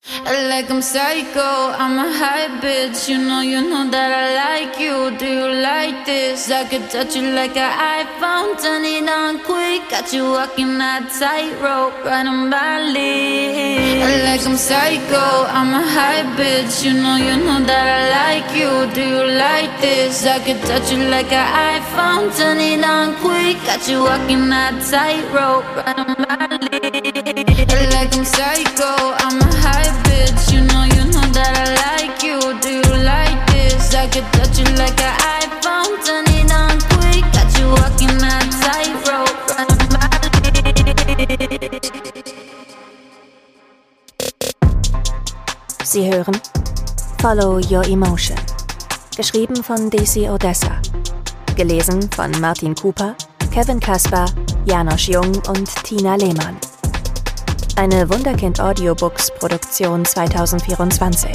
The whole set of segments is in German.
Like I'm psycho, I'm a high bitch. You know that I like you. Do you like this? I could touch you like an iPhone, turn it on quick. Got you walking that tightrope, right on Bali. Like I'm psycho, I'm a high bitch. You know that I like you. Do you like this? I could touch you like an iPhone, turn it on quick. Got you walking that tightrope, right on Bali. Like I'm psycho, I'm a high bitch. You know that I like you. Do you like this? I could touch you like an iPhone, turn it on quick. Got you walking that tightrope, right on Bali. Sie hören Follow Your Emotion, geschrieben von Desi Odessa, gelesen von Martin Cooper, Kevin Kaspar, Janosch Jung und Tina Lehmann. Eine Wunderkind-Audiobooks-Produktion 2024.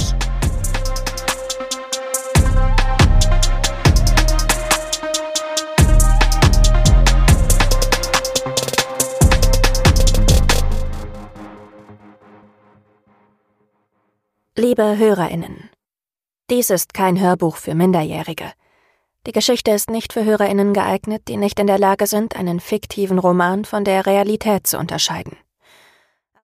Liebe HörerInnen, dies ist kein Hörbuch für Minderjährige. Die Geschichte ist nicht für HörerInnen geeignet, die nicht in der Lage sind, einen fiktiven Roman von der Realität zu unterscheiden.